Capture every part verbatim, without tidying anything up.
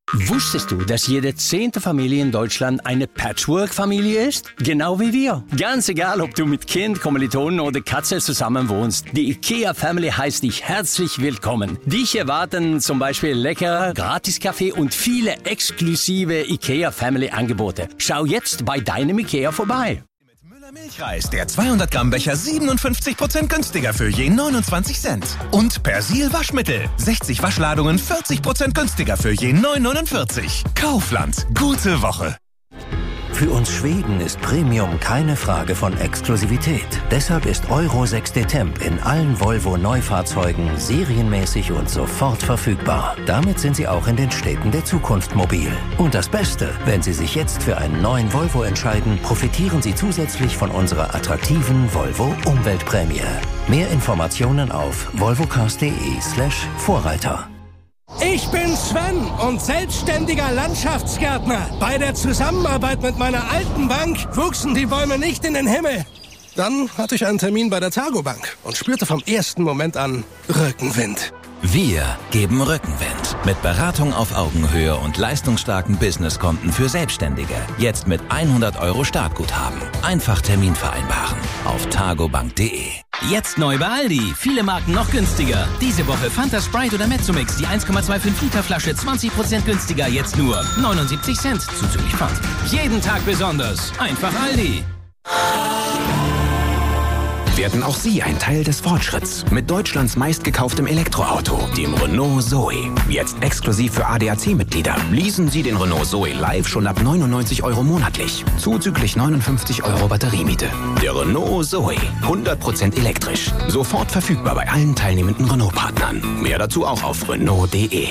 Wusstest du, dass jede zehnte Familie in Deutschland eine Patchwork-Familie ist? Genau wie wir. Ganz egal, ob du mit Kind, Kommilitonen oder Katze zusammen wohnst. Die IKEA Family heißt dich herzlich willkommen. Dich erwarten zum Beispiel lecker Gratis-Kaffee und viele exklusive IKEA Family Angebote. Schau jetzt bei deinem IKEA vorbei. Milchreis, der zweihundert Gramm Becher siebenundfünfzig Prozent günstiger für je neunundzwanzig Cent. Und Persil Waschmittel, sechzig Waschladungen vierzig Prozent günstiger für je neun neunundvierzig. Kaufland, gute Woche. Für uns Schweden ist Premium keine Frage von Exklusivität. Deshalb ist Euro sechs D Temp in allen Volvo-Neufahrzeugen serienmäßig und sofort verfügbar. Damit sind Sie auch in den Städten der Zukunft mobil. Und das Beste, wenn Sie sich jetzt für einen neuen Volvo entscheiden, profitieren Sie zusätzlich von unserer attraktiven Volvo-Umweltprämie. Mehr Informationen auf volvocars.de slash Vorreiter. Ich bin Sven und selbstständiger Landschaftsgärtner. Bei der Zusammenarbeit mit meiner alten Bank wuchsen die Bäume nicht in den Himmel. Dann hatte ich einen Termin bei der Targo Bank und spürte vom ersten Moment an Rückenwind. Wir geben Rückenwind. Mit Beratung auf Augenhöhe und leistungsstarken Businesskonten für Selbstständige. Jetzt mit hundert Euro Startguthaben. Einfach Termin vereinbaren. Auf targobank punkt de. Jetzt neu bei Aldi. Viele Marken noch günstiger. Diese Woche Fanta Sprite oder Mezzomix. Die eins Komma fünfundzwanzig Liter Flasche zwanzig Prozent günstiger. Jetzt nur neunundsiebzig Cent zuzüglich Pfand. Jeden Tag besonders. Einfach Aldi. Werden auch Sie ein Teil des Fortschritts mit Deutschlands meistgekauftem Elektroauto, dem Renault Zoe. Jetzt exklusiv für A D A C-Mitglieder. Leasen Sie den Renault Zoe live schon ab neunundneunzig Euro monatlich. Zuzüglich neunundfünfzig Euro Batteriemiete. Der Renault Zoe. hundert Prozent elektrisch. Sofort verfügbar bei allen teilnehmenden Renault-Partnern. Mehr dazu auch auf Renault punkt de.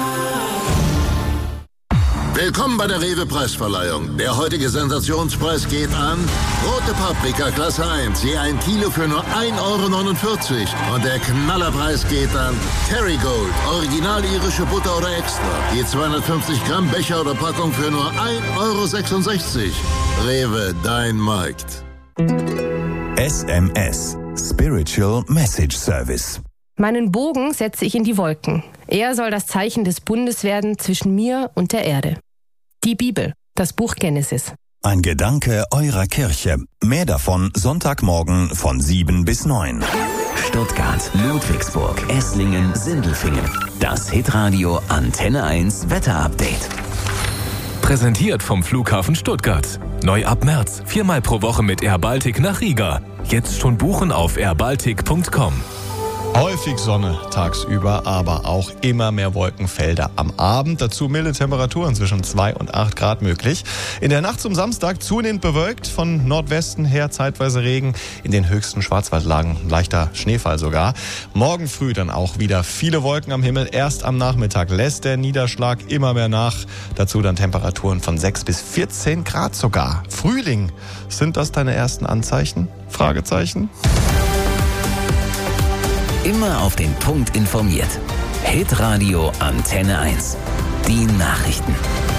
Willkommen bei der Rewe-Preisverleihung. Der heutige Sensationspreis geht an rote Paprika Klasse eins, je ein Kilo für nur ein Euro neunundvierzig. Und der Knallerpreis geht an Kerrygold, original irische Butter oder extra, je zweihundertfünfzig Gramm Becher oder Packung für nur ein Euro sechsundsechzig. Rewe, dein Markt. S M S, Spiritual Message Service. Meinen Bogen setze ich in die Wolken. Er soll das Zeichen des Bundes werden zwischen mir und der Erde. Die Bibel, das Buch Genesis. Ein Gedanke eurer Kirche. Mehr davon Sonntagmorgen von sieben bis neun. Stuttgart, Ludwigsburg, Esslingen, Sindelfingen. Das Hitradio Antenne eins Wetterupdate. Präsentiert vom Flughafen Stuttgart. Neu ab März, viermal pro Woche mit Air Baltic nach Riga. Jetzt schon buchen auf air baltic punkt com. Häufig Sonne tagsüber, aber auch immer mehr Wolkenfelder am Abend. Dazu milde Temperaturen zwischen zwei und acht Grad möglich. In der Nacht zum Samstag zunehmend bewölkt, von Nordwesten her zeitweise Regen, in den höchsten Schwarzwaldlagen leichter Schneefall sogar. Morgen früh dann auch wieder viele Wolken am Himmel. Erst am Nachmittag lässt der Niederschlag immer mehr nach. Dazu dann Temperaturen von sechs bis vierzehn Grad sogar. Frühling, sind das deine ersten Anzeichen? Fragezeichen. Immer auf den Punkt informiert. Hitradio Antenne eins. Die Nachrichten.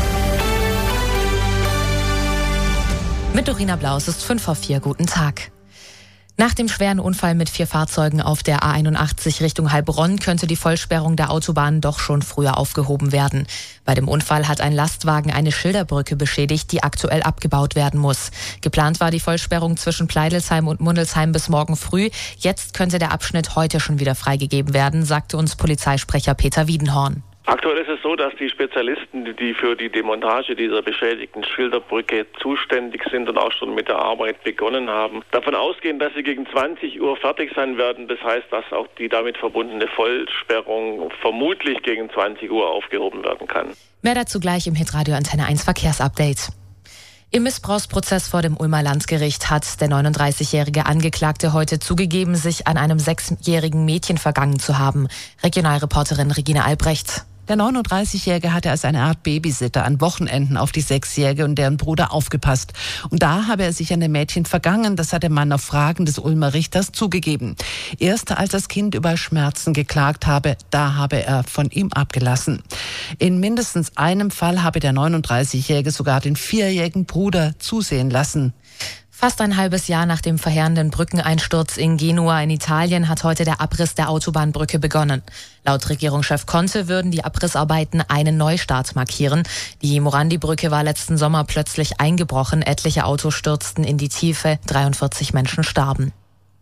Mit Dorina Blau, es ist fünf vor vier. Guten Tag. Nach dem schweren Unfall mit vier Fahrzeugen auf der A einundachtzig Richtung Heilbronn könnte die Vollsperrung der Autobahn doch schon früher aufgehoben werden. Bei dem Unfall hat ein Lastwagen eine Schilderbrücke beschädigt, die aktuell abgebaut werden muss. Geplant war die Vollsperrung zwischen Pleidelsheim und Mundelsheim bis morgen früh. Jetzt könnte der Abschnitt heute schon wieder freigegeben werden, sagte uns Polizeisprecher Peter Wiedenhorn. Aktuell ist es so, dass die Spezialisten, die für die Demontage dieser beschädigten Schilderbrücke zuständig sind und auch schon mit der Arbeit begonnen haben, davon ausgehen, dass sie gegen zwanzig Uhr fertig sein werden. Das heißt, dass auch die damit verbundene Vollsperrung vermutlich gegen zwanzig Uhr aufgehoben werden kann. Mehr dazu gleich im Hitradio Antenne eins Verkehrsupdate. Im Missbrauchsprozess vor dem Ulmer Landgericht hat der neununddreißigjährige Angeklagte heute zugegeben, sich an einem sechsjährigen Mädchen vergangen zu haben. Regionalreporterin Regina Albrecht. Der neununddreißigjährige hatte als eine Art Babysitter an Wochenenden auf die Sechsjährige und deren Bruder aufgepasst. Und da habe er sich an dem Mädchen vergangen, das hat der Mann auf Fragen des Ulmer Richters zugegeben. Erst als das Kind über Schmerzen geklagt habe, da habe er von ihm abgelassen. In mindestens einem Fall habe der neununddreißigjährige sogar den vierjährigen Bruder zusehen lassen. Fast ein halbes Jahr nach dem verheerenden Brückeneinsturz in Genua in Italien hat heute der Abriss der Autobahnbrücke begonnen. Laut Regierungschef Conte würden die Abrissarbeiten einen Neustart markieren. Die Morandi-Brücke war letzten Sommer plötzlich eingebrochen. Etliche Autos stürzten in die Tiefe. dreiundvierzig Menschen starben.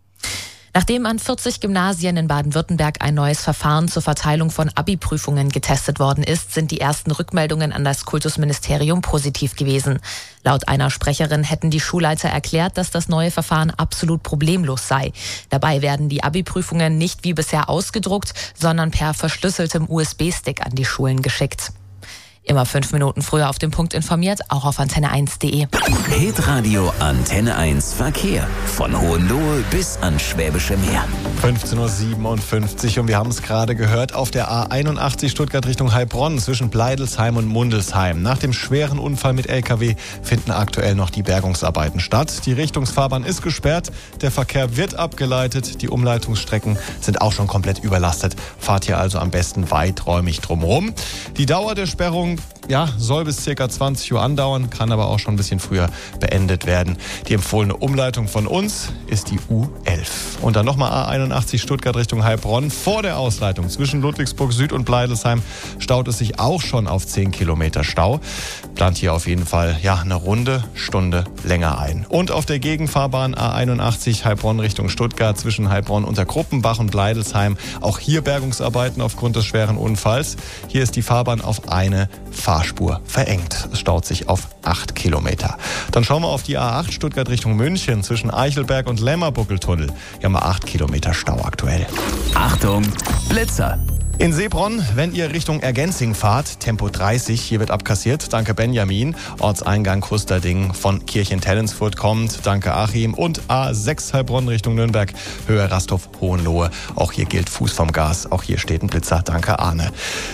Nachdem an vierzig Gymnasien in Baden-Württemberg ein neues Verfahren zur Verteilung von Abi-Prüfungen getestet worden ist, sind die ersten Rückmeldungen an das Kultusministerium positiv gewesen. Laut einer Sprecherin hätten die Schulleiter erklärt, dass das neue Verfahren absolut problemlos sei. Dabei werden die Abi-Prüfungen nicht wie bisher ausgedruckt, sondern per verschlüsseltem U S B-Stick an die Schulen geschickt. Immer fünf Minuten früher auf den Punkt informiert, auch auf antenne eins punkt de. Hitradio Antenne eins Verkehr. Von Hohenlohe bis ans Schwäbische Meer. fünfzehn Uhr siebenundfünfzig und wir haben es gerade gehört auf der A einundachtzig Stuttgart Richtung Heilbronn zwischen Bleidelsheim und Mundelsheim. Nach dem schweren Unfall mit L K W finden aktuell noch die Bergungsarbeiten statt. Die Richtungsfahrbahn ist gesperrt, der Verkehr wird abgeleitet, die Umleitungsstrecken sind auch schon komplett überlastet. Fahrt hier also am besten weiträumig drumherum. Die Dauer der Sperrung ja, soll bis ca. zwanzig Uhr andauern, kann aber auch schon ein bisschen früher beendet werden. Die empfohlene Umleitung von uns ist die U elf. Und dann nochmal A einundachtzig Stuttgart Richtung Heilbronn. Vor der Ausleitung zwischen Ludwigsburg Süd und Bleidelsheim staut es sich auch schon auf zehn Kilometer Stau. Plant hier auf jeden Fall ja, eine runde Stunde länger ein. Und auf der Gegenfahrbahn A einundachtzig Heilbronn Richtung Stuttgart zwischen Heilbronn unter Kruppenbach und Bleidelsheim. Auch hier Bergungsarbeiten aufgrund des schweren Unfalls. Hier ist die Fahrbahn auf eine Fahrspur verengt. Es staut sich auf acht Kilometer. Dann schauen wir auf die A acht Stuttgart Richtung München zwischen Eichelberg und Lämmerbuckeltunnel. Hier haben wir acht Kilometer Stau aktuell. Achtung, Blitzer! In Seebronn, wenn ihr Richtung Ergänzing fahrt, Tempo dreißig, hier wird abkassiert. Danke Benjamin. Ortseingang Kusterding von Kirchen-Tellensfurt kommt. Danke Achim. Und A sechs Heilbronn Richtung Nürnberg, Höhe Rasthof Hohenlohe. Auch hier gilt Fuß vom Gas. Auch hier steht ein Blitzer. Danke Arne.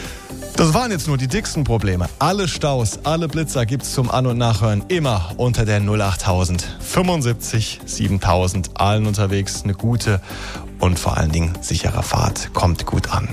Das waren jetzt nur die dicksten Probleme. Alle Staus, alle Blitzer gibt's zum An- und Nachhören immer unter der null achttausend fünfundsiebzig siebentausend. Allen unterwegs eine gute und vor allen Dingen sichere Fahrt. Kommt gut an.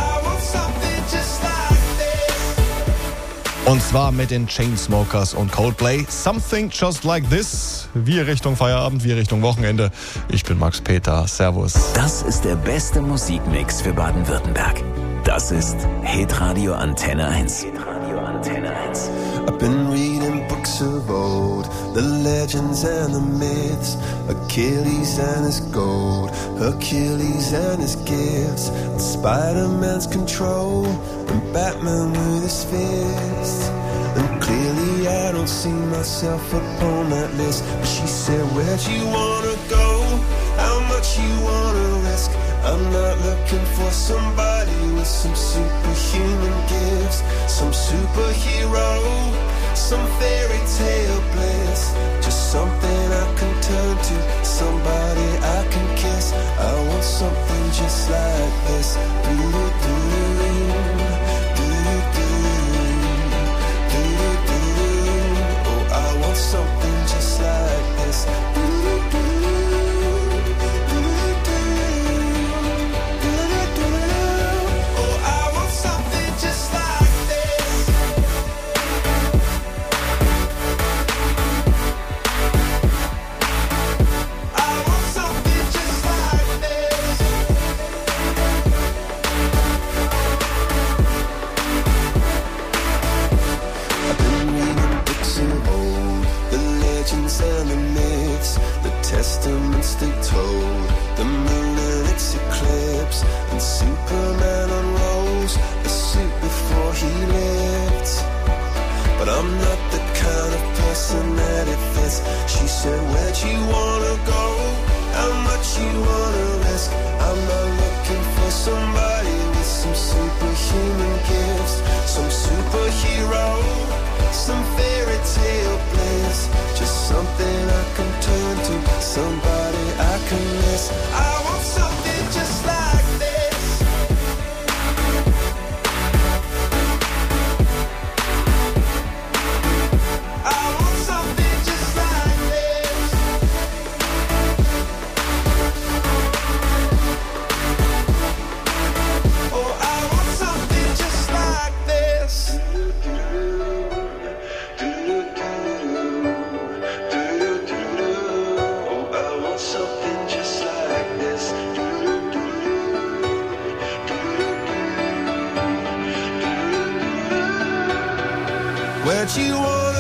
Und zwar mit den Chainsmokers und Coldplay. Something Just Like This. Wir Richtung Feierabend, wir Richtung Wochenende. Ich bin Max Peter. Servus. Das ist der beste Musikmix für Baden-Württemberg. Das ist Hitradio Antenne eins. Hitradio Antenne eins. I've been reading books of old, the legends and the myths, Achilles and his gold, Hercules and his gifts, and Spider-Man's control, and Batman with his fists. And clearly I don't see myself upon that list. But she said, where'd you wanna go? How much you wanna risk? I'm not looking for somebody with some superhuman gifts, some superhero, some fairy tale bliss. Just something I can turn to, somebody I can kiss. I want something just like this. Do-do-do-do, do-do-do, do-do-do. Oh, I want something just like this. Do-do-do. And the myths, the testaments they told, the moon and its eclipse, and Superman unrolls the suit before he lived. But I'm not the kind of person that it fits. She said, where'd you wanna go? How much you wanna risk? I'm not looking for somebody with some superhuman gifts, some superhero, some fairy tale bliss. Just something I can turn to, somebody I can miss. I want something just like this. I want something just like this. Oh, I want something just like this. Do-do-do. Where'd you want